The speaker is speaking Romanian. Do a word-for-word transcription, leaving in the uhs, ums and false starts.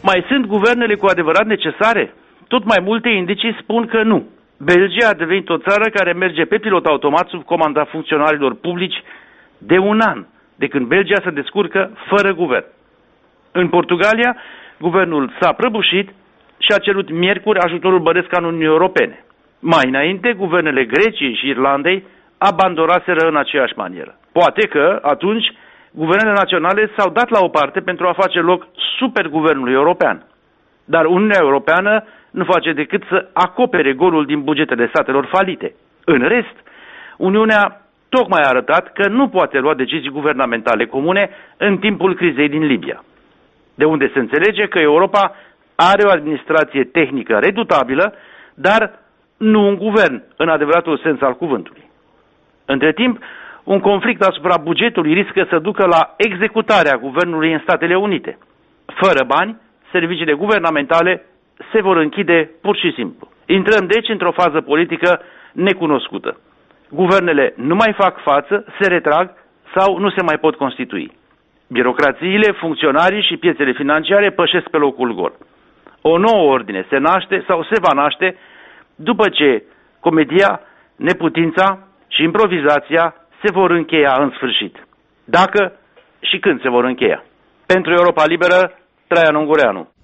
Mai sunt guvernele cu adevărat necesare? Tot mai multe indicii spun că nu. Belgia a devenit o țară care merge pe pilot automat sub comanda funcționarilor publici de un an, de când Belgia se descurcă fără guvern. În Portugalia, guvernul s-a prăbușit și a cerut miercuri ajutorul bănesc al Uniunii Europene. Mai înainte, guvernele Greciei și Irlandei abandonaseră în aceeași manieră. Poate că, atunci, guvernele naționale s-au dat la o parte pentru a face loc superguvernului european. Dar Uniunea Europeană nu face decât să acopere golul din bugetele statelor falite. În rest, Uniunea tocmai a arătat că nu poate lua decizii guvernamentale comune în timpul crizei din Libia. De unde se înțelege că Europa are o administrație tehnică redutabilă, dar nu un guvern în adevăratul sens al cuvântului. Între timp, un conflict asupra bugetului riscă să ducă la executarea guvernului în Statele Unite. Fără bani, serviciile guvernamentale se vor închide pur și simplu. Intrăm deci într-o fază politică necunoscută. Guvernele nu mai fac față, se retrag sau nu se mai pot constitui. Birocrațiile, funcționarii și piețele financiare pășesc pe locul gol. O nouă ordine se naște sau se va naște după ce comedia, neputința și improvizația se vor încheia în sfârșit. Dacă și când se vor încheia. Pentru Europa Liberă, Traian Ungureanu.